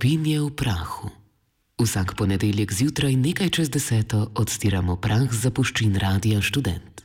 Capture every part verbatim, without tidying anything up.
Stopinje v prahu. Vsak ponedeljek zjutraj nekaj čez deseto odstiramo prah z zapuščin Radia Študent.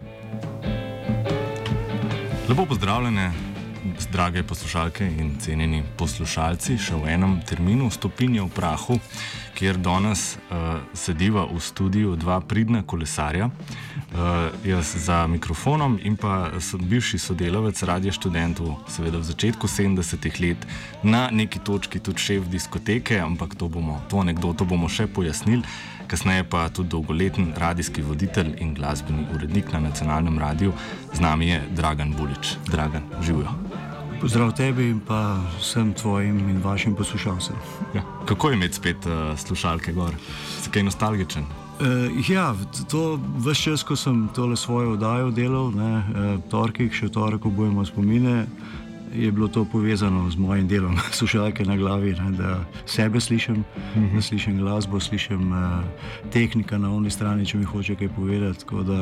Lepo pozdravljene, drage poslušalke in cenjeni poslušalci, še v enem terminu Stopinje v prahu, kjer danes uh, sediva v studiu dva pridna kolesarja. Uh, jaz za mikrofonom in pa so, bivši sodelavec Radia Študentu, seveda v začetku sedemdesetih let, na neki točki tudi šef diskoteke, ampak to, bomo, to anekdoto bomo še pojasnili. Kasneje pa tudi dolgoletni radijski voditelj in glasbeni urednik na nacionalnem radiju. Z nami je Dragan Bulič. Dragan, živijo. Pozdrav tebi in pa vsem tvojim in vašim poslušalcem. Ja. Kako je imeti spet uh, slušalke gor? Si kaj nostalgičen? Uh, ja, to ves čas, ko sem tole svojo oddajo delal, ne, uh, torkih, še torek obujemo spomine, je bilo to povezano z mojim delom, slušalke na glavi, ne, da sebe slišim, mm-hmm. da slišim glasbo, slišim uh, tehnika na oni strani, če mi hoče kaj povedati. Tako da,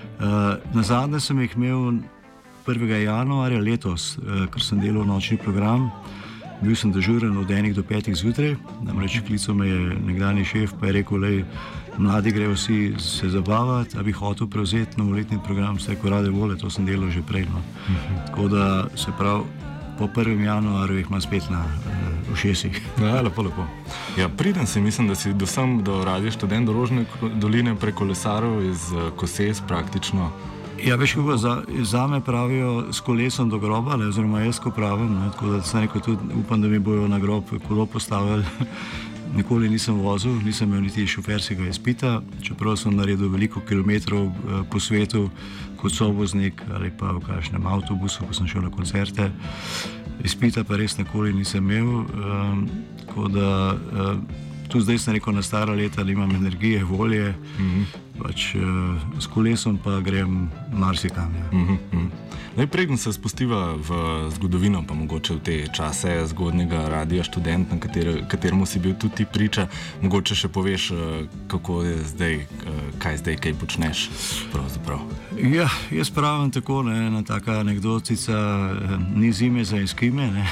uh, na zadnje sem jih imel prvega januarja letos, uh, ker sem delal nočni program. Bil sem dežuren od enih do petih zjutraj, namreč klical me je nekdanji šef, pa je rekel, lej, mladi grejo vsi se zabavati, a bi hotel prevzeti novoletni program, vse ko rade vole, to sem delal že prej. No. Uh-huh. Tako da se prav, po prvem januarju jih imam spet na uh, ušesih. Ja, lepo, lepo. Ja, priden si, mislim, da si do sem do Radia Študent, do Rožne doline preko kolesarov iz uh, Koses praktično. Ja, veš, kako za, za me pravijo s kolesom do groba, ne, oziroma jaz ko pravim, ne, tako da sem rekel tudi, upam, da mi bojo na grob kolo postavili. Nikoli nisem vozil, nisem imel niti šoferskega izpita, čeprav sem naredil veliko kilometrov eh, po svetu kot sovoznik ali pa v kakšnem avtobusu, ko sem šel na koncerte. Izpita pa res nikoli nisem imel, eh, tako da eh, tu zdaj sem rekel na stara leta, da imam energije, volje, mm-hmm. pač uh, s kolesom pa grem marsikam. Ja. Mm-hmm. Najprej se spustiva v zgodovino, pa mogoče v te čase zgodnega Radia Študent, na kater, kateremu si bil tudi priča. Mogoče še poveš, kako je zdaj, kaj zdaj, kaj počneš pravzaprav. Ja, jaz pravim tako, ne, ena taka anekdotica, ni zime za eskime, ne.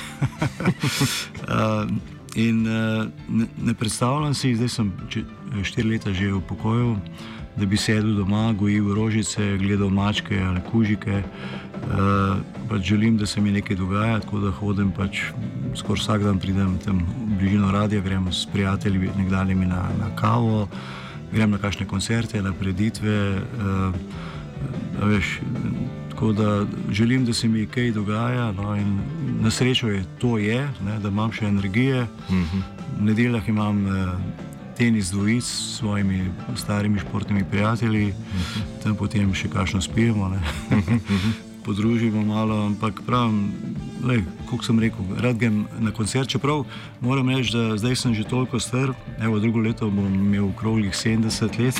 uh, In uh, ne, ne predstavljam si, zdaj sem če, štiri leta že v pokoju, da bi sedel doma, gojil rožice, gledal mačke ali kužike. Uh, pač želim, da se mi nekaj dogaja, tako da hodim pač skoraj vsak dan pridem tam v bližino radia, grem s prijatelji nekdanjimi na, na kavo, grem na kakšne koncerte, na preditve. Uh, veš, tako da želim, da se mi kaj dogaja, no, in na srečo je to je, ne, da imam še energije. Mm-hmm. V nedeljah imam eh, tenis dvojic s svojimi starimi športnimi prijatelji, mm-hmm. tam potem še kakšno spijemo, ne. Mm-hmm. Podružimo malo, ampak pravim, lej, kot sem rekel, rad grem na koncert, čeprav moram reči, da zdaj sem že toliko star, evo, drugo leto bom imel okroglih sedemdeset let,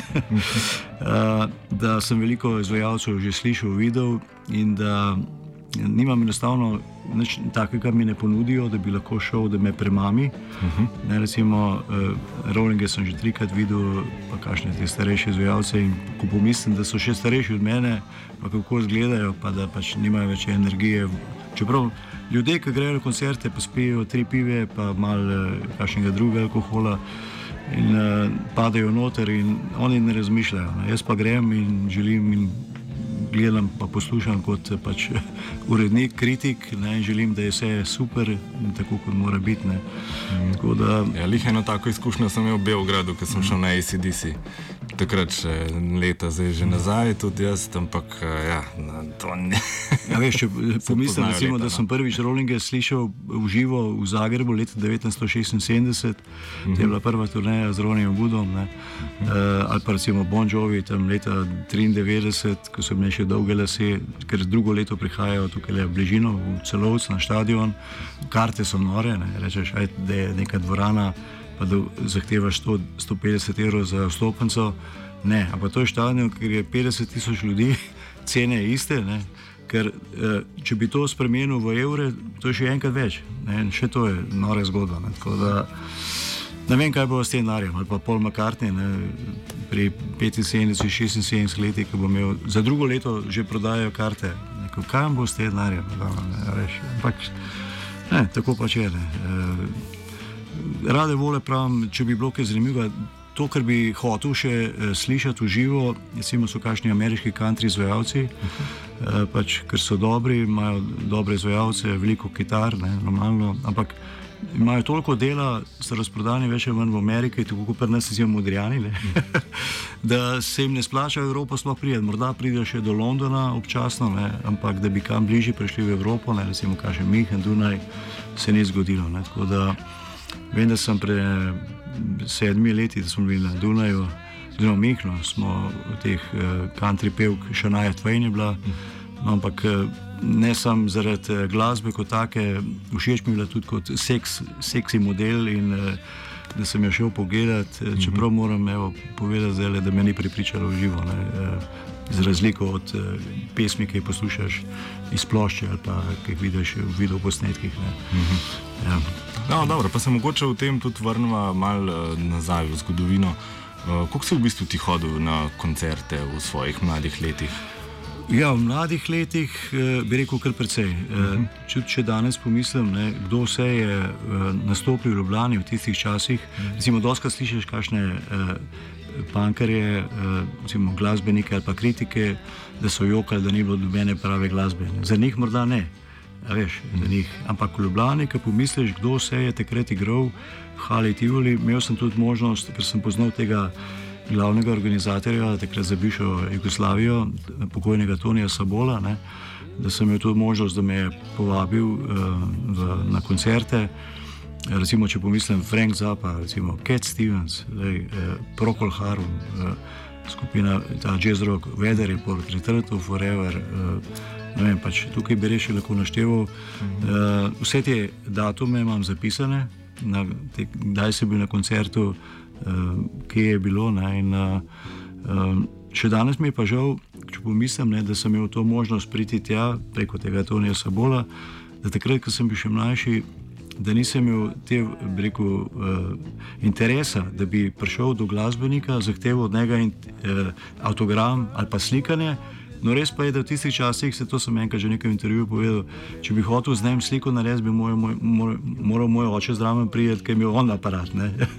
uh, da sem veliko izvajalcev že slišal, videl in da nimam enostavno nič takega mi ne ponudijo, da bi lahko šel, da me premami. Uh-huh. Ne, recimo, uh, Rollinge sem že trikrat videl, pa kakšne te starejše izvajalce in ko pomislim, da so še starejši od mene, pa kako izgledajo, pa da pač nimajo več energije. Čeprav ljudje, ki grejo na koncerte, pa spijo tri pive, pa malo uh, kakšnega druga alkohola in uh, padajo noter in oni ne razmišljajo. Ne. Jaz pa grem in želim in gledam pa poslušam kot pač urednik, kritik, ne, in želim, da je vse super in tako, kot mora biti. Ne. Mm. Tako da... Ja, lih eno tako izkušnjo sem imel v Beogradu, ko sem mm. šel na A C D C. Takrat še leta, zdaj že nazaj, tudi jaz, ampak ja, na to ne. Ja, veš, če pomislim, recimo, leta, da sem prvič Rollinge slišal v živo v Zagrebu leta devetnajststo šestinsedemdeset, mm-hmm. to je bila prva turneja z Ronijom Woodom, ne, mm-hmm. uh, ali pa recimo Bon Jovi tam leta triindevetdeset, ko so imeli še dolge lase, ker drugo leto prihajajo tukaj v bližino, v Celovec na štadion, karte so nore, ne, rečeš, aj, da je neka dvorana, pa da zahtevaš sto, sto petdeset evrov za vstopnico. Ne, ampak to je štadion, ker je petdeset tisoč ljudi, cene je iste, ne, ker eh, če bi to spremenil v evre, to je še enkrat več. Ne, in še to je nora zgodba. Ne, tako da ne vem, kaj bo s tem denarjem. Ali pa Paul McCartney, ne, pri petinsedemdesetih, šestinsedemdesetih letih, ki bo imel za drugo leto že prodajajo karte. Neko, kaj bo s tem denarjem? Ampak ne, tako pač je. Ne. E, rade vole pravim, če bi bilo kaj zanimivega, to, kar bi hotel še uh, slišati v živo, recimo so kakšni ameriški country izvajalci, uh, pač, ker so dobri, imajo dobre izvajalce, veliko kitar, ne, normalno, ampak imajo toliko dela, so razprodani več ali manj v Ameriki, tako kot pri nas si modrijani, da se jim ne splača v Evropo sploh prijeti. Morda pride še do Londona občasno, ne, ampak da bi kam bližje prišli v Evropo, ne, recimo kaže München, Dunaj, se ni zgodilo. Ne, tako da vem, da sem pred sedmi leti, da smo bili na Dunaju, oziroma v Münchnu, smo v teh uh, country pevk, Shania Twain je bila, no, ampak uh, ne samo zaradi glasbe kot take, všeč mi je bila tudi kot seks, seksi model in uh, da sem jo šel pogledati, uh, čeprav moram evo, povedati zdaj, da me ni prepričalo v živo, ne, uh, z razliko od uh, pesmi, ki jih poslušaš iz plošče ali pa ki jih vidiš v videoposnetkih. Mhm. Ja. No, dobro, pa se mogoče v tem tudi vrnemo malo uh, nazaj v zgodovino. Uh, koliko si v bistvu ti hodil na koncerte v svojih mladih letih? Ja, v mladih letih eh, bi rekel kar precej. Eh, če, če danes pomislim, ne, kdo vse je eh, nastopil v Ljubljani v tistih časih, recimo doskrat slišiš kakšne eh, punkerje, eh, recimo glasbenike ali pa kritike, da so jokali, da ni bilo dobene prave glasbe. Ne. Za njih morda ne, a veš, za njih. Ampak v Ljubljani, ko pomisliš, kdo vse je takrat igral v Hali Tivoli, imel sem tudi možnost, ker sem poznal tega glavnega organizatorja, takrat za bivšo Jugoslavijo, pokojnega Tonija Sabola, ne, da sem imel tudi možnost, da me je povabil uh, v, na koncerte. Recimo, če pomislim Frank Zappa, recimo Cat Stevens, zdaj, uh, Procol Harum, uh, skupina ta jazz rock, Weather Report, Return to Forever, uh, ne vem, pač tukaj bi reši lahko našteval. Uh, vse te datume imam zapisane, na, te, kdaj sem bil na koncertu, Uh, kje je bilo. Ne, in, uh, uh, še danes mi je pa žal, če pomislim, ne, da sem imel to možnost priti tja preko tega Tonija Sabola, da takrat, ko sem bil še mlajši, da nisem imel te rekel, uh, interesa, da bi prišel do glasbenika, zahteval od njega in, uh, avtogram ali pa slikanje. No, res pa je, da v tistih časih, se to sem enkrat že nekaj v intervjuju povedal, če bi hotel z njim sliko narediti, bi moj, moj, moj, moral moj oče zraven prijeti, ker je imel on aparat.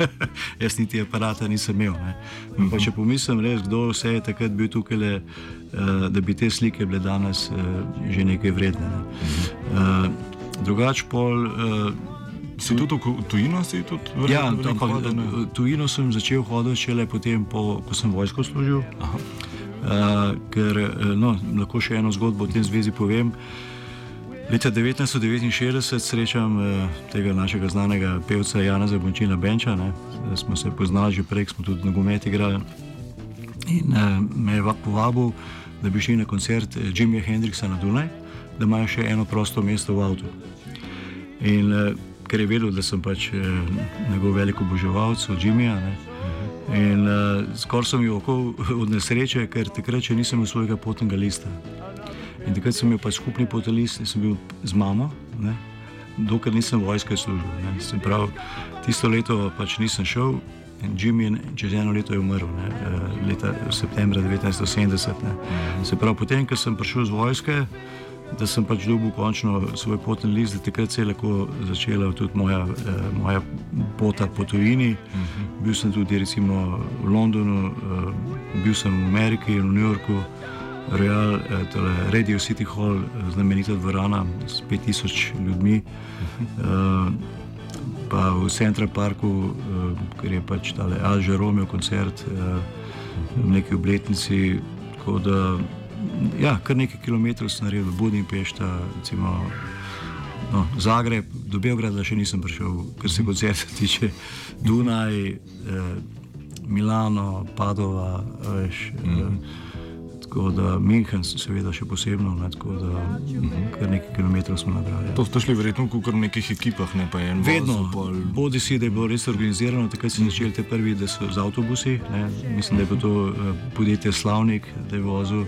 Jaz niti aparata nisem imel. Uh-huh. Pa če pomislim res, kdo vse je takrat bil tukaj, le, uh, da bi te slike bile danes uh, že nekaj vredne. Ne? Uh, drugač pol... Uh, Si tudi v tujino? Si tudi vrlo, ja, v tujino sem začel hoditi šele potem, po, ko sem vojsko služil. Aha. Uh, ker no, lahko še eno zgodbo v tem zvezi povem. Leta devetnajststo devetinšestdeset srečam uh, tega našega znanega pevca Janeza Bončina Benča, ne. Smo se poznali že prej, smo tudi nogomet igrali. In uh, me je povabil, da bi šli na koncert Jimija Hendrixa na Dunaj, da imajo še eno prosto mesto v avtu. In uh, ker je vedel, da sem pač uh, njegov velik oboževalec od Jimija, ne. In uh, skoraj sem jokal od nesreče, ker takrat še nisem imel svojega potnega lista. In takrat sem imel pač skupni potni list in sem bil z mamo, ne, dokler nisem vojske služil. Ne. Se pravi, tisto leto pač nisem šel in Jimmy čez eno leto je umrl, ne, leta septembra devetnajststo sedemdeset. Ne. Se pravi, potem, ko sem prišel z vojske, da sem pač dobil končno svoj potni list, da takrat se je lahko začela tudi moja, eh, moja pota po tujini. Uh-huh. Bil sem tudi recimo v Londonu, eh, bil sem v Ameriki in v New Yorku, Royal, eh, tole Radio City Hall, znamenita dvorana s pet tisoč ljudmi, uh-huh. eh, pa v Central Parku, eh, ker je pač tale Al Jarreau koncert eh, uh-huh. v neki obletnici, tako da ja, kar nekaj kilometrov sem naredil, Budimpešta, recimo, no, Zagreb, do Beograda še nisem prišel, kar se koncerta tiče, Dunaj, eh, Milano, Padova, veš, mm-hmm. eh, tako da München seveda še posebno, ne, tako da mm-hmm. kar nekaj kilometrov smo nabrali. To ste šli verjetno v kar nekih ekipah, ne pa en vedno, pol... bodi si, da je bilo res organizirano, takrat so začeli te prvi, da so z avtobusi, ne, mislim, da je bilo to uh, podjetje Slavnik, da je vozil.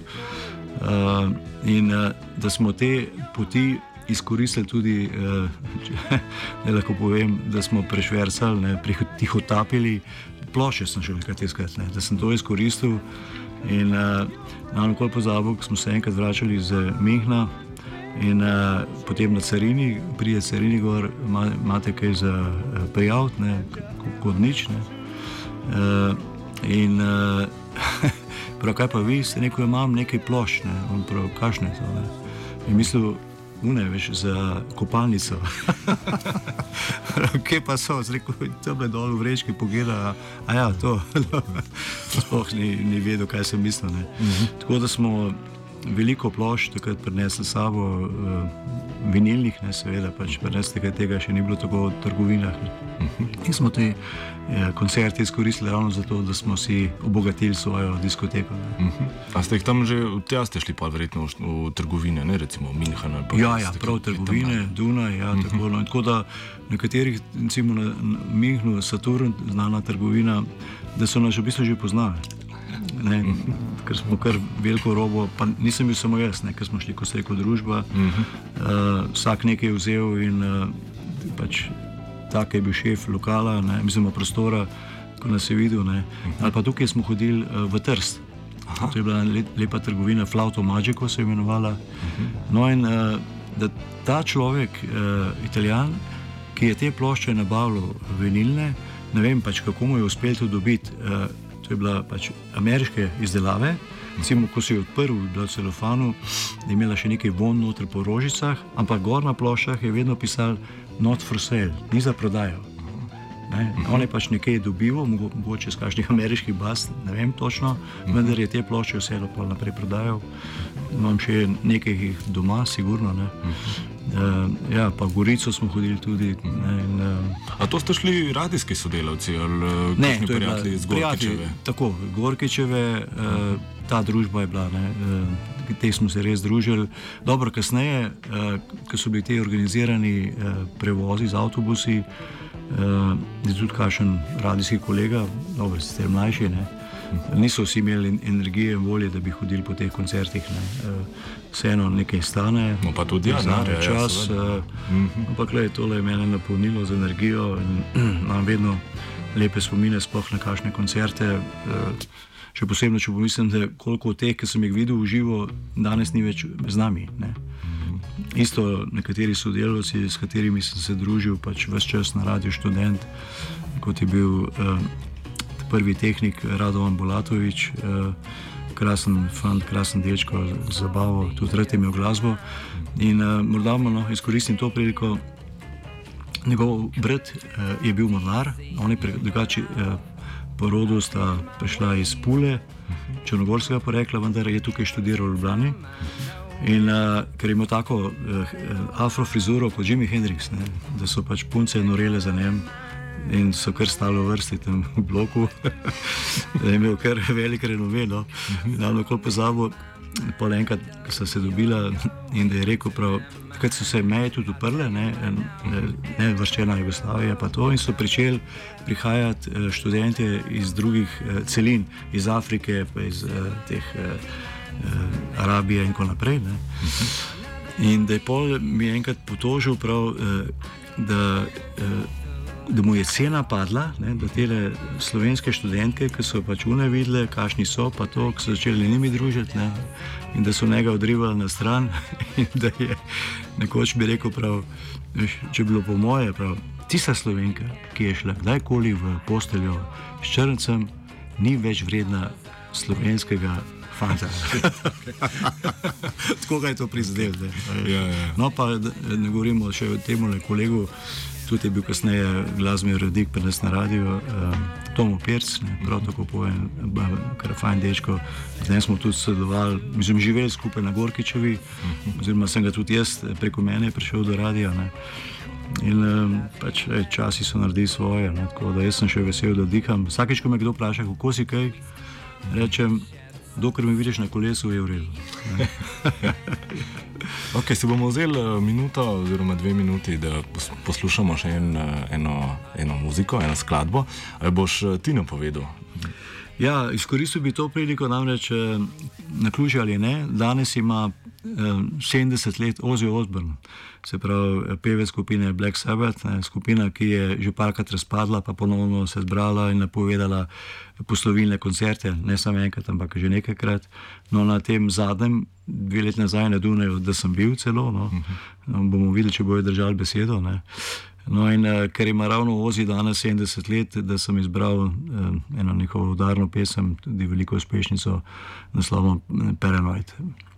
Uh, in uh, da smo te poti izkoristili tudi, uh, če, ne lahko povem, da smo prešversali, ne, tihotapili, ploše sem šel nekaj teskrat, ne, da sem to izkoristil in uh, nam nikoli pozabil, ko smo se enkrat vračali iz Münchna, In uh, potem na carini, pride carini gor, imate kaj za uh, prijaviti, kot nič. Ne. Uh, in uh, prav, kaj pa vi, ste rekel, imam nekaj plošč, ne. On prav, kašne to, ne. In mislil, une, veš, za kopalnico. Kje pa so, rekel, tam je dol v vrečki, pogleda, a ja, to, sploh ni, ni vedel, kaj sem mislil, ne. Uh-huh. Tako da smo veliko plošč takrat prinesli s sabo, uh, vinilnih, ne, seveda, pač prinesli tega, tega še ni bilo tako v trgovinah. Uh-huh. In smo te eh, koncerte izkoristili ravno zato, da smo si obogatili svojo diskoteko. Uh-huh. A ste jih tam že, tja ste šli pa verjetno v, v trgovine, ne, recimo v München ali pa? Ja, ja, prav trgovine, Dunaj, ja, uh-huh. tako, no, tako da nekaterih, recimo na, na Münchnu, Saturn, znana trgovina, da so nas v bistvu že poznali. Ne, ker smo kar veliko robo, pa nisem bil samo jaz, ne, ker smo šli, ko se reko, družba, uh-huh. uh, vsak nekaj je vzel in uh, pač tak je bil šef lokala, ne, mislim, prostora, ko nas je videl, ne, uh-huh. ali pa tukaj smo hodili uh, v Trst. Aha. To je bila le, lepa trgovina, Flauto Magico se je imenovala. Uh-huh. No in uh, da ta človek, uh, Italijan, ki je te plošče nabavljal vinilne, ne vem pač, kako mu je uspel to dobiti. Uh, To je bila pač ameriške izdelave. Recimo, ko si jo odprl, je bila v celofanu, je imela še nekaj von noter po rožicah, ampak gor na ploščah je vedno pisal not for sale, ni za prodajo. Ne? On je pač nekaj dobival, mogoče z kakšnih ameriških baz, ne vem točno, vendar je te plošče vse lepo naprej prodajal. Imam še nekaj jih doma, sigurno. Ne? Uh, ja, pa v Gorico smo hodili tudi. Ne, in, uh, A to ste šli radijski sodelavci ali ne, kakšni prijatelji iz Gorkičeve? Tako, Gorkičeve, uh, ta družba je bila, ne, uh, te smo se res družili. Dobro, kasneje, uh, ko so bili te organizirani uh, prevozi z avtobusi, uh, je tudi kakšen radijski kolega, dobro, sicer mlajši, ne, niso vsi imeli energije in volje, da bi hodili po teh koncertih. Ne. Vseeno nekaj stane, no, pa tudi ja, znane čas. Ja, uh, ampak le, tole je mene napolnilo z energijo in imam vedno lepe spomine, sploh na kakšne koncerte. Uh, še posebno, če pomislim, da koliko teh, ki sem jih videl v živo, danes ni več z nami. Ne. Isto nekateri sodelavci, s katerimi sem se družil pač ves čas na Radiu Študent, kot je bil uh, prvi tehnik Radovan Bulatović, uh, krasen fant, krasen dečko, zabavo, tudi rad je imel glasbo. In uh, morda no, izkoristim to priliko. Njegov brat uh, je bil mornar, on je drugače uh, porodu sta prišla iz Pule, črnogorskega porekla, vendar je tukaj študiral v Ljubljani. In uh, ker je imel tako uh, afrofrizuro kot Jimi Hendrix, ne, da so pač punce norele za njem in so kar stalo vrsti tam v bloku, da je imel kar velik renove, no. Davno kol pozabil, pol enkrat, ko so se dobila in da je rekel prav, takrat so se meje tudi uprle, ne, ne vrščena Jugoslavija pa to, in so pričeli prihajati študente iz drugih celin, iz Afrike, pa iz teh Arabije in ko naprej, ne. In da je pol mi enkrat potožil prav, da da mu je cena padla, ne, da tele slovenske študentke, ki so pač une videle, kakšni so, pa to, ki so začeli njimi družiti, ne, in da so njega odrivali na stran in da je nekoč bi rekel prav, če bilo po moje, prav, tista Slovenka, ki je šla kdajkoli v posteljo s črncem, ni več vredna slovenskega fanta. Tako ga je to prizadel. Ja, ja. No pa ne govorimo še o temu kolegu, tudi je bil kasneje glasbeni urednik pri nas na radiju, uh, Tomo Perc, ne, prav tako pojen, kar fajn dečko. Z njim smo tudi sodelovali, mislim, živeli skupaj na Gorkičevi, oziroma sem ga tudi jaz preko mene prišel do radija. Ne. In um, pač ej, časi so naredili svoje, ne, tako da jaz sem še vesel, da diham. Vsakeč, ko me kdo vpraša, kako si kaj, rečem, dokler me vidiš na kolesu, je v redu. Ok, si bomo vzeli minuto oziroma dve minuti, da poslušamo še en, eno, eno muziko, eno skladbo. Ali boš ti napovedal? Ja, izkoristil bi to priliko, namreč naključje ali ne. Danes ima sedemdeset let Ozzy Osbourne, se pravi pevec skupine Black Sabbath, ne, skupina, ki je že parkrat razpadla, pa ponovno se zbrala in napovedala poslovilne koncerte, ne samo enkrat, ampak že nekajkrat. No, na tem zadnjem, dve leti nazaj na Dunaju, da sem bil celo, no, no, bomo videli, če bojo držali besedo. Ne. No, in uh, ker ima ravno Ozzy danes sedemdeset let, da sem izbral uh, eno njihovo udarno pesem, tudi veliko uspešnico, naslovom Paranoid.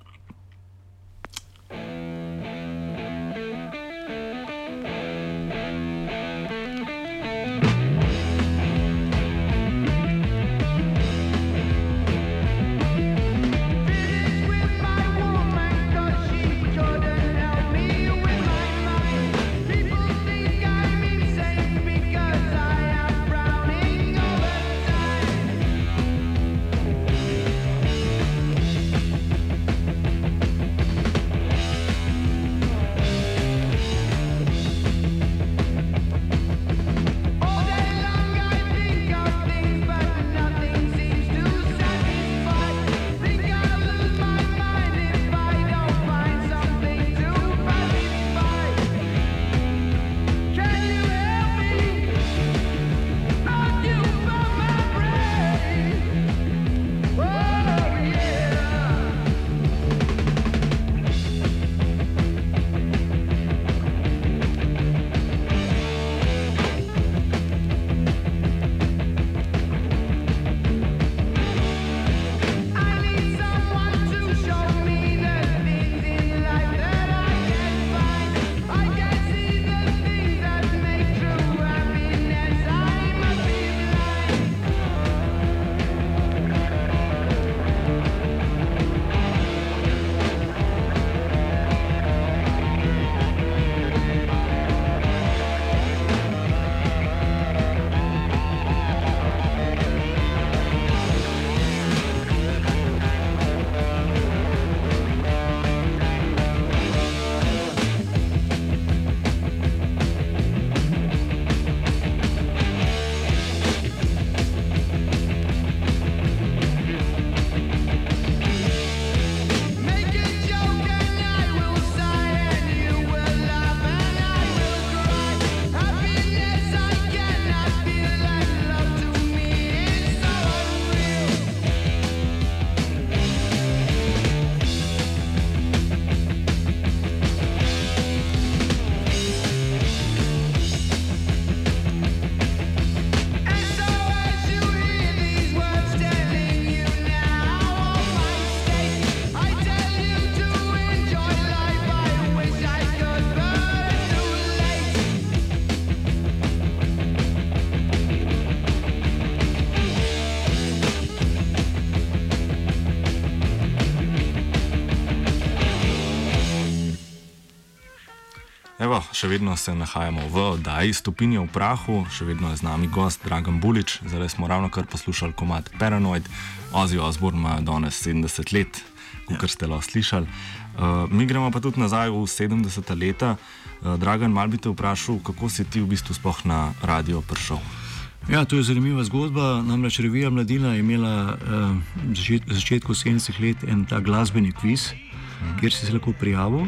Evo, še vedno se nahajamo v oddaji Stopinje v prahu, še vedno je z nami gost Dragan Bulič. Zdaj smo ravno kar poslušali komad Paranoid. Ozzy Osbourne ima danes sedemdeset let, kot ste lahko slišali. Uh, mi gremo pa tudi nazaj v sedemdeseta leta. Uh, Dragan, mal bi te vprašal, kako si ti v bistvu sploh na radio prišel? Ja, to je zanimiva zgodba. Namreč revija Mladina je imela uh, v začetku sedemdesetih let en ta glasbeni kviz, kjer si se lahko prijavil,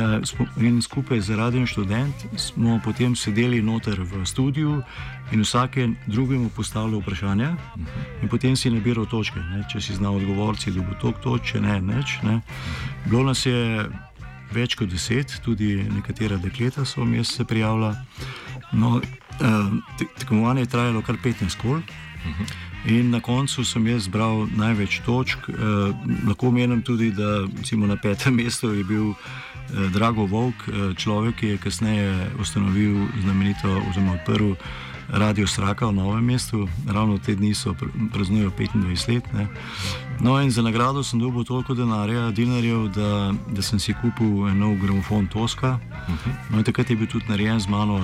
in skupaj z Radijem Študent smo potem sedeli noter v studiu in vsake drugemu postavljal vprašanja in potem si nabiral točke. Ne? Če si znal odgovoriti, si dobil toliko točk, če ne, neč. Ne? Bilo nas je več kot deset, tudi nekatera dekleta so mi se prijavila. No, tekmovanje je trajalo kar petnajst kol. In na koncu sem jaz zbral največ točk. Eh, lahko omenim tudi, da recimo, na petem mestu je bil eh, Drago Volk, eh, človek, ki je kasneje ustanovil znamenito oziroma odprl Radio Sraka v Novem mestu. Ravno te dni so pr praznujejo petindvajset let. Ne. No in za nagrado sem dobil toliko denarja, dinarjev, da, da sem si kupil nov gramofon Tosca. No in takrat je bil tudi narejen z mano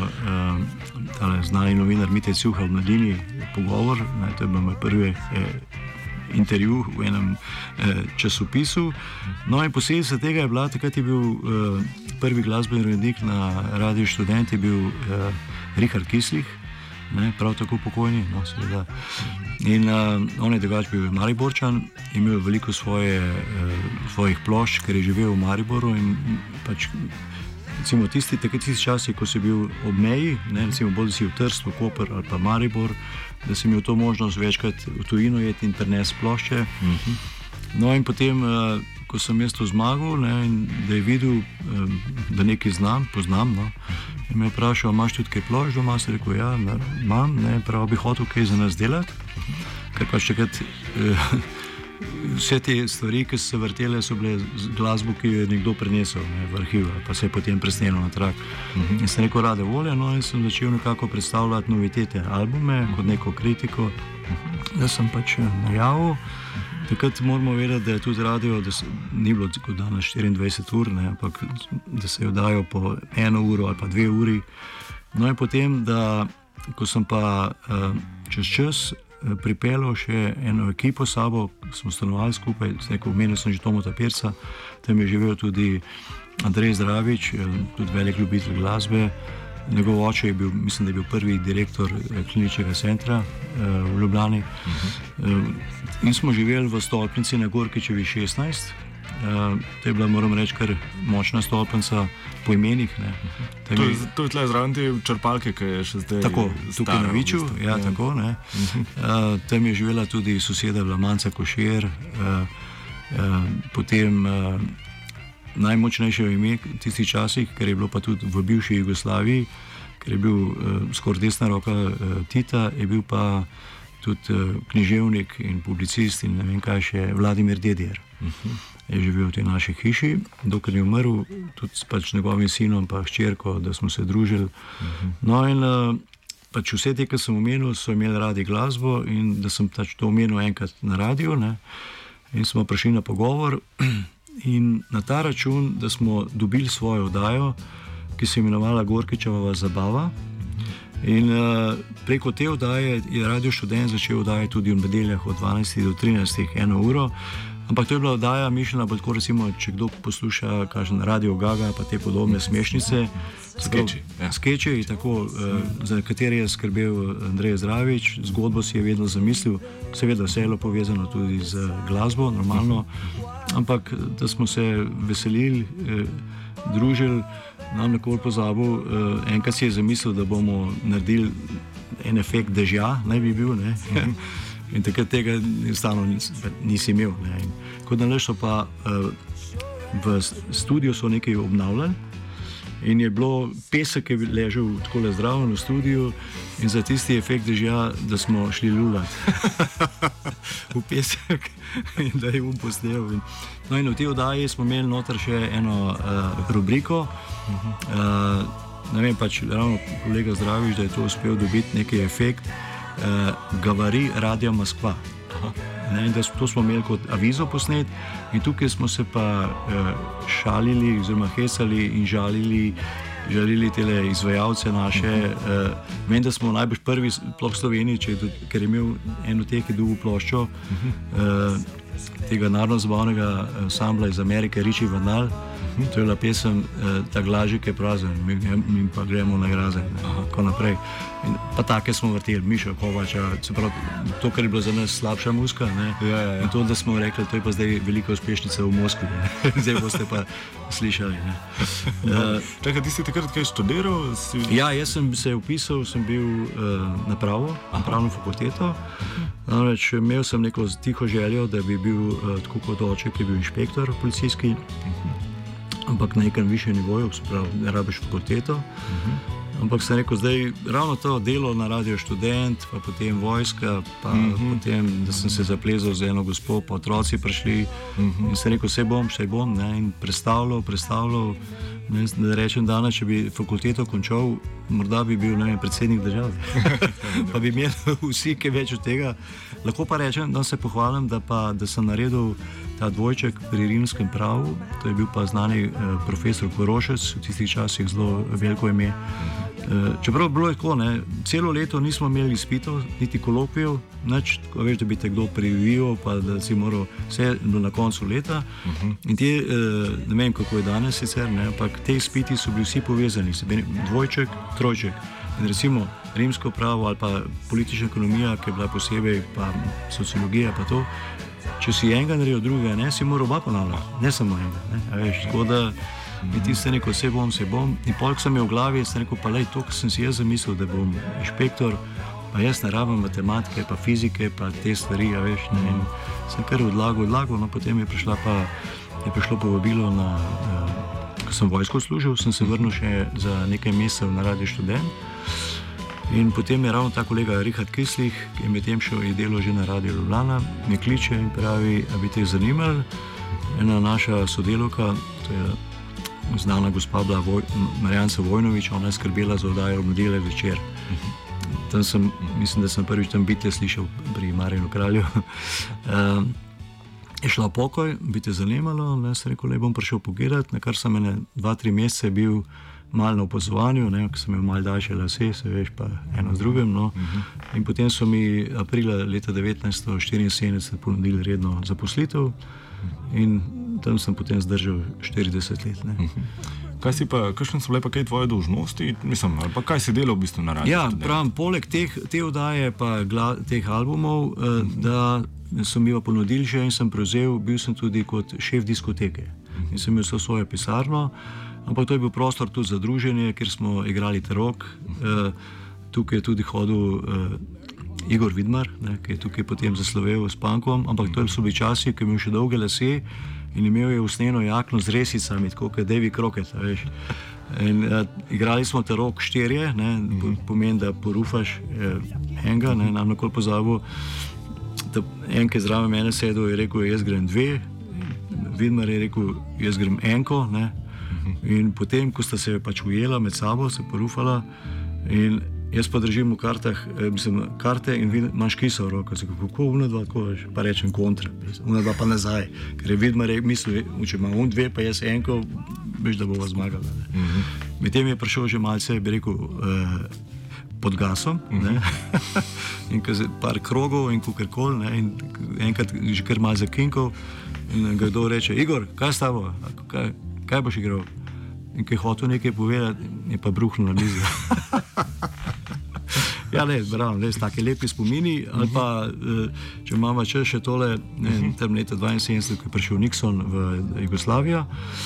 eh, znani novinar Mitja Cuha v Mladini pogovor. Ne, to je bil moj prvi eh, intervju v enem eh, časopisu. No in posledica tega je bila, takrat je bil eh, prvi glasbeni urednik na Radiu Študent, je bil eh, Richard Kislih. Ne, prav tako pokojni, no, seveda. In uh, on je drugače bil Mariborčan imel veliko svoje, uh, svojih plošč, ker je živel v Mariboru in pač recimo tisti, tisti časi, ko si bil ob meji, ne, recimo bodi si v Trstu, Koper ali pa Maribor, da si imel to možnost večkrat v tujino jeti in prenesti plošče. Uh-huh. No in potem, uh, ko sem jaz to zmagal, ne, in da je videl, um, da nekaj znam, poznam, no, in me je vprašal, imaš tudi kaj plošč doma? Sem rekel, ja, ne, imam, ne, prav bi hotel kaj za nas delati, ker pač takrat uh, vse te stvari, ki so se vrtele, so bile glasbo, ki jo je nekdo prenesel, ne, v arhiv, pa se je potem presnelo na trak. Uh-huh. In sem rekel, rade volje, no, in sem začel nekako predstavljati novitete albume, kot neko kritiko, uh-huh. da sem pač najavil. Takrat moramo vedeti, da je tudi radio, da se, ni bilo kot danes štiriindvajset ur, ne, ampak da se jo dajo po eno uro ali pa dve uri. No in potem, da ko sem pa uh, čez čas pripeljal še eno ekipo s sabo, smo stanovali skupaj, neko omenil sem že Tomota Pirca, tam je živel tudi Andrej Zdravič, tudi velik ljubitelj glasbe. Njegov oče je bil, mislim, da je bil prvi direktor kliničnega centra uh, v Ljubljani. Uh-huh. Uh, in smo živeli v stolpnici na Gorkičevi šestnajst. Uh, to je bila, moram reči, kar močna stolpnica po imenih. Uh-huh. To, je, to je tle zraven te črpalke, ki je še zdaj tako, tukaj na Viču. V bistvu. Ja, tako, ne. Uh-huh. Uh, tam je živela tudi soseda Vlamanca Košir, uh, uh, potem uh, najmočnejše ime v tistih časih, ker je bilo pa tudi v bivši Jugoslaviji, ker je bil uh, skoraj desna roka uh, Tita, je bil pa tudi uh, književnik in publicist in ne vem kaj še, Vladimir Dedijer. Uh-huh. Je živel v tej naši hiši, dokler je umrl, tudi s pač njegovim sinom pa hčerko, da smo se družili. Uh-huh. No in uh, pač vse te, ki sem omenil, so imeli radi glasbo in da sem pač to omenil enkrat na radiju, ne, in smo prišli na pogovor. In na ta račun, da smo dobili svojo oddajo, ki se je imenovala Gorkičeva zabava. In uh, preko te oddaje je Radio Študent začel oddajati tudi v nedeljah od dvanajstih do trinajstih, eno uro. Ampak to je bila oddaja mišljena, tako recimo, če kdo posluša kažen Radio Gaga, pa te podobne smešnice. Skeči. Ja. Skeči, tako, uh, za katere je skrbel Andrej Zdravič, zgodbo si je vedno zamislil, seveda vse je povezano tudi z glasbo, normalno, ampak da smo se veselili, eh, družili, nam nekoliko pozabil, eh, enkrat si je zamislil, da bomo naredili en efekt dežja, naj bi bil, ne? In takrat tega enostavno nisi imel. Ne? In kot nalašo pa uh, v studiu so nekaj obnavljali in je bilo pesek, ki je ležal tako le zdravo v studiu in za tisti efekt dežja, da smo šli lulat v pesek in da je um posnel. No in v tej oddaji smo imeli noter še eno uh, rubriko. Uh, ne vem pač, ravno kolega Zdravič, da je to uspel dobiti neki efekt. Uh, Gavari Radio Moskva. Ne, da, to smo imeli kot avizo posnet in tukaj smo se pa uh, šalili, oziroma hecali in žalili, žalili tele izvajalce naše. Uh, vem, da smo najbolj prvi, sploh v Sloveniji, če, ker je imel eno teh, ki je dobil ploščo uh, tega narodno-zabavnega ansambla iz Amerike, Richie Vanal. To je bila pesem uh, Ta glažik je prazen, mi, mi pa gremo na grazen, tako naprej. In pa take smo vrteli, Miša Kovača, pravi, to, kar je bilo za nas slabša muzika, ne? Ja, ja, ja. In to, da smo rekli, to je pa zdaj velika uspešnica v Moskvi, ne? Zdaj boste pa slišali. Uh, Čakaj, ti si takrat kaj študiral? Si... Ja, jaz sem se upisal, sem bil uh, na pravo, na pravno fakulteto. Namreč imel sem neko tiho željo, da bi bil uh, tako kot oče, ki je bil inšpektor policijski, ampak na nekem višjem nivoju, ne rabiš fakulteto. Uh-huh. Ampak sem rekel, zdaj ravno to delo na Radio Študent, pa potem vojska, pa uh-huh. potem, da sem se zaplezal z eno gospo, pa otroci prišli uh-huh. in sem rekel, sej bom, sej bom, ne, in predstavljal, predstavljal, ne, da rečem danes, če bi fakulteto končal, morda bi bil, ne vem, predsednik države. Pa bi imel vsi kaj več od tega. Lahko pa rečem, da se pohvalim, da, pa, da sem naredil ta dvojček pri rimskem pravu, to je bil pa znani eh, profesor Korošec, v tistih časih zelo veliko ime. Eh, čeprav bilo je tako, ne, celo leto nismo imeli izpitov, niti kolokvijev, nič, veš, da bi te kdo privijal, pa da si moral vse do na koncu leta. Uh-huh. In te, eh, ne vem, kako je danes sicer, ne, ampak te izpiti so bili vsi povezani, dvojček, trojček. In recimo rimsko pravo ali pa politična ekonomija, ki je bila posebej, pa sociologija, pa to, če si enega naredil, drugega ne, si moral oba ponavljati, ne samo enega. Ne, a veš, tako da je tiste rekel, vse bom, vse bom. In polk sem je v glavi, sem rekel, pa lej, to, kar sem si jaz zamislil, da bom inšpektor, pa jaz ne rabim matematike, pa fizike, pa te stvari, a veš, ne, in sem kar odlagal, odlagal, no, potem je prišla pa, je prišlo povabilo na, uh, ko sem vojsko služil, sem se vrnil še za nekaj mesecev na Radio Študent. In potem je ravno ta kolega Richard Kislih, ki je medtem šel in delal že na Radio Ljubljana, me kliče in pravi, a bi te zanimali. Ena naša sodelovka, to je znana gospa bila Voj, Marjanca Vojnović, ona je skrbela za oddajo Mladile večer. Tam sem, mislim, da sem prvič tam Bitje slišal pri Marjanu Kralju. uh, je šla pokoj, bi te zanimalo, ne, sem rekel, le bom prišel pogledati, na kar sem ene dva, tri mesece bil malo na opazovanju, ko sem imel malo daljše lase, se veš, pa eno z drugim. No. Uh-huh. In potem so mi aprila leta devetnajststo štiriinsedemdeset ponudili redno zaposlitev in tam sem potem zdržal štirideset let. Ne. Uh-huh. Kaj si pa, kakšne so bile pa kaj tvoje dolžnosti, mislim, ali pa kaj si delal v bistvu na radiju? Ja, pravim, poleg teh, te oddaje pa gla, teh albumov, uh-huh. da so mi jo ponudili že in sem prevzel, bil sem tudi kot šef diskoteke. Uh-huh. In sem imel vso svojo pisarno. Ampak to je bil prostor tudi za druženje, kjer smo igrali tarok. Uh, tukaj je tudi hodil uh, Igor Vidmar, ne, ki je tukaj potem zaslovel s punkom, ampak to so bili časi, ki je imel še dolge lase in imel je usnjeno jakno z resicami, tako kot Davy Crockett. In, uh, igrali smo tarok štirje, ne, po, pomeni, da porufaš uh, enega, ne, nam nakoli pozabil. En, ki je zraven mene sedel, je rekel, jaz grem dve, Vidmar je rekel, jaz grem enko, ne. In potem, ko sta se pač ujela med sabo, se porufala in jaz pa držim v kartah, mislim, karte in vidim, imaš kisa v roko, kako una dva, tako veš, pa rečem kontra, una dva pa nazaj, ker je Vidmar mislil, če ima un dve, pa jaz enko, veš, da bova zmagala. Uh-huh. Medtem je prišel že malce, bi rekel, eh, pod gasom, uh-huh. ne, in par krogov in kukerkol, ne, in enkrat že kar malo zakinkal in ga kdo reče, Igor, kaj s tabo, kaj, kaj boš igral? In ki je hotel nekaj povedati, je pa bruhnil na mizo. Ja, ne, bravo, res take lepi spomini, ali pa, če imamo čas še tole, ne, tam leta dvainsedemdeset, ko je prišel Nixon v Jugoslavijo,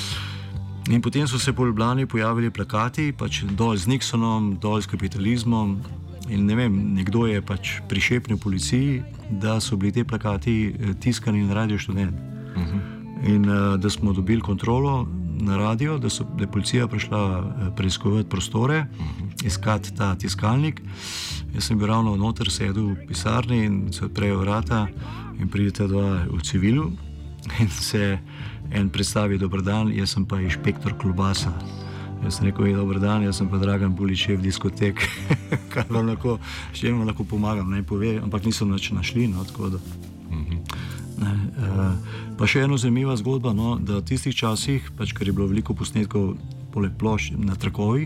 in potem so se po Ljubljani pojavili plakati, pač dol z Nixonom, dol s kapitalizmom, in ne vem, nekdo je pač prišepnil policiji, da so bili te plakati tiskani na Radio Študent. Uh-huh. In da smo dobili kontrolo na radio, da, so, da je policija prišla preiskovati prostore, uh-huh. iskati ta tiskalnik. Jaz sem bil ravno noter, sedel v pisarni in se odprejo vrata in pridete dva v civilu in se en predstavi, dober dan, jaz sem pa inšpektor Klobasa. Jaz sem rekel, dober dan, jaz sem pa Dragan Bulič, šef diskotek, kar vam lahko, še vam lahko pomagam, naj pove, ampak nisem nič našli, no, tako da. Uh-huh. Ne, uh, pa še eno zanimiva zgodba, no, da v tistih časih, pač, ker je bilo veliko posnetkov poleg plošč na trakovih,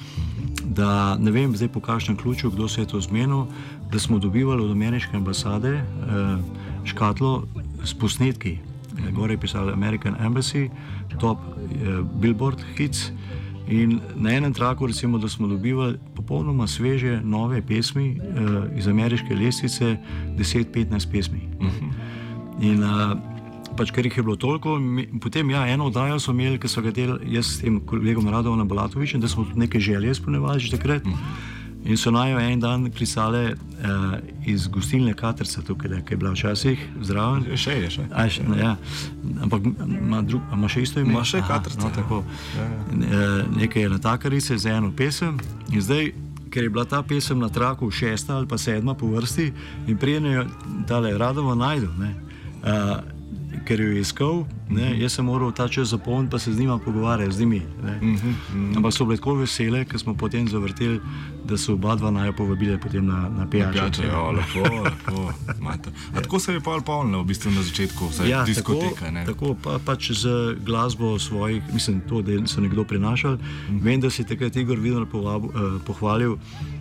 da ne vem zdaj po kakšnem ključu, kdo se je to zmenil, da smo dobivali od ameriške ambasade uh, škatlo s posnetki. Uh, gore je pisalo American Embassy, top uh, Billboard hits, in na enem traku recimo, da smo dobivali popolnoma sveže nove pesmi uh, iz ameriške lestvice, deset petnajst pesmi. Uh-huh. In uh, pač, ker jih je bilo toliko, potem ja, eno oddajo smo imeli, ki so ga delali jaz s tem kolegom Radovanom Balatovičem, da smo tudi neke želje izpolnjevali že takrat. Mm. In so najo en dan klicale uh, iz gostilne Katrca tukaj, ki je bila včasih zraven. Še je, še. A, še ja. Ampak ima, drug, ima še isto ime? Ima še Katrca. No, tako. Ja, ja. Uh, nekaj je natakarice za eno pesem in zdaj, ker je bila ta pesem na traku šesta ali pa sedma po vrsti in prije je tale Radovan najdu, ne. Uh, ker jo je iskal, ne, jaz sem moral ta čas zapolniti, pa se z njima pogovarjati, z njimi. Mm-hmm, mm-hmm. Ampak so bile tako vesele, ker smo potem zavrteli, da so oba dva najo povabile potem na, na pijačo. Ja, lepo, lepo. A tako se je pa polno v bistvu na začetku, vsaj ja, diskoteka, ne? Tako, pa, pač z glasbo svojih, mislim, to, da so nekdo prinašali. Mm-hmm. Vem, da si takrat Igor Vidmar uh, pohvalil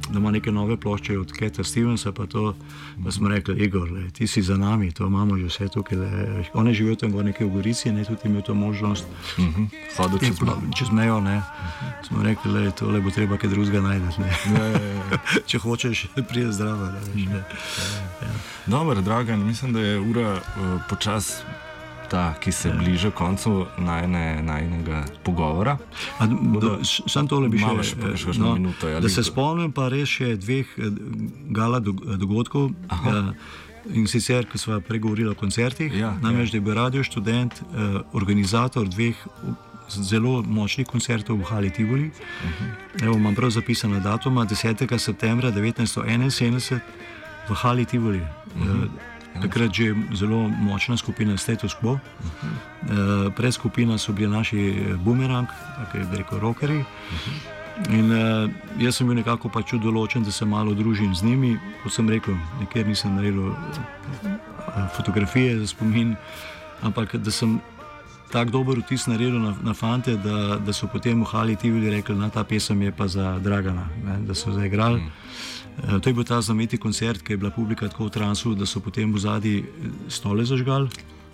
da ima neke nove plošče od Cata Stevensa, pa to, pa smo rekli, Igor, le, ti si za nami, to imamo že vse tukaj. Le. On je živel tam nekaj v Gorici, ne, tudi imel to možnost. Uh-huh. Hodil čez, čez mejo, ne. Uh-huh. Smo rekli, le, tole bo treba kaj drugega najdeti, ne. Ja, ja, ja. Če hočeš, prije zdrava, ne, veš, ne. Ja. Dobro, Dragan, mislim, da je ura uh, počas ta, ki se bliža koncu najne, najnega pogovora. A, do, sam tole bi še, še no, minuto, ja, da se spomnim pa res še dveh gala dogodkov. Uh, in sicer, ko sva pregovorila o koncertih, ja, namreč, ja. Da je bil Radio Študent uh, organizator dveh zelo močnih koncertov v Hali Tivoli. Uh-huh. Evo, imam prav zapisana datuma, desetega septembra devetnajststo enainsedemdeset v Hali Tivoli. Uh-huh. Uh, Takrat že zelo močna skupina Status Quo. Uh-huh. Uh, predskupina so bili naši Boomerang, tako je rekel, rockeri. Uh-huh. In uh, jaz sem bil nekako pač določen, da se malo družim z njimi. Kot sem rekel, nikjer nisem naredil uh, fotografije za spomin, ampak da sem tak dober vtis naredil na, na fante, da, da so potem v Hali Tivoli rekli, na ta pesem je pa za Dragana, ne, da so zaigrali. Uh-huh. Uh, to je bil ta znameniti koncert, ki je bila publika tako v transu, da so potem v zadnji stole zažgali,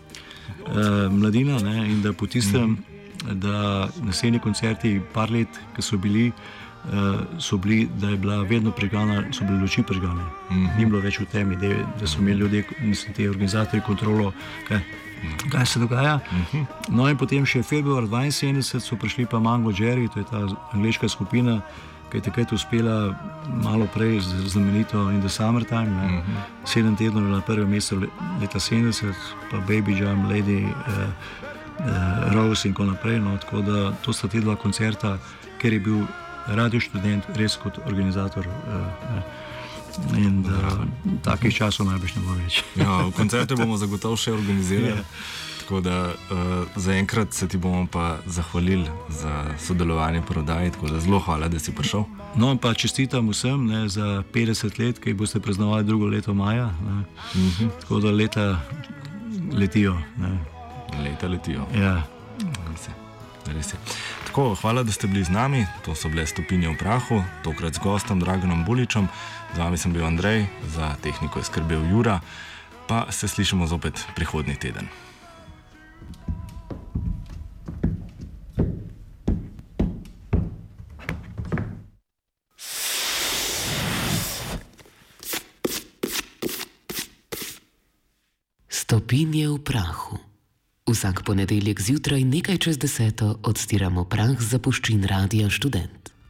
uh, mladina, ne, in da po tistem, mm. da naslednji koncerti, par let, ki so bili, uh, so bili, da je bila vedno prižgana, so bile luči prižgane. Mm. Ni bilo več v temi, da, da so imeli ljudje, mislim, te organizatorji kontrolo, kaj, kaj se dogaja. Mm-hmm. No in potem še februar dvainsedemdeset so prišli pa Mango Jerry, to je ta angleška skupina, ki je takrat uspela malo prej znamenito In the Summertime, uh-huh. sedem tednov na prvem mestu leta sedemdeset, pa Baby Jam, Lady uh, uh, Rose in tako naprej. No, tako da to sta te dva koncerta, ker je bil Radio Študent res kot organizator. Uh, uh, in uh, takih časov najbrž ne bo več. Ja, v koncerte bomo zagotovo še organizirali. Ja. Tako da uh, zaenkrat se ti bomo pa zahvalili za sodelovanje v prodaji, tako da zelo hvala, da si prišel. No, pa čestitam vsem, ne, za petdeset let, ki boste praznovali drugo leto maja. Uh-huh. Tako da leta letijo. Ne. Leta letijo. Ja. Res je. Res je. Tako, hvala, da ste bili z nami. To so bile Stopinje v prahu, tokrat z gostom Draganom Buličem. Z vami sem bil Andrej, za tehniko je skrbel Jura, pa se slišimo zopet prihodnji teden. Stopinje v prahu. Vsak ponedeljek zjutraj nekaj čez deseto odstiramo prah z zapuščin Radia Študent.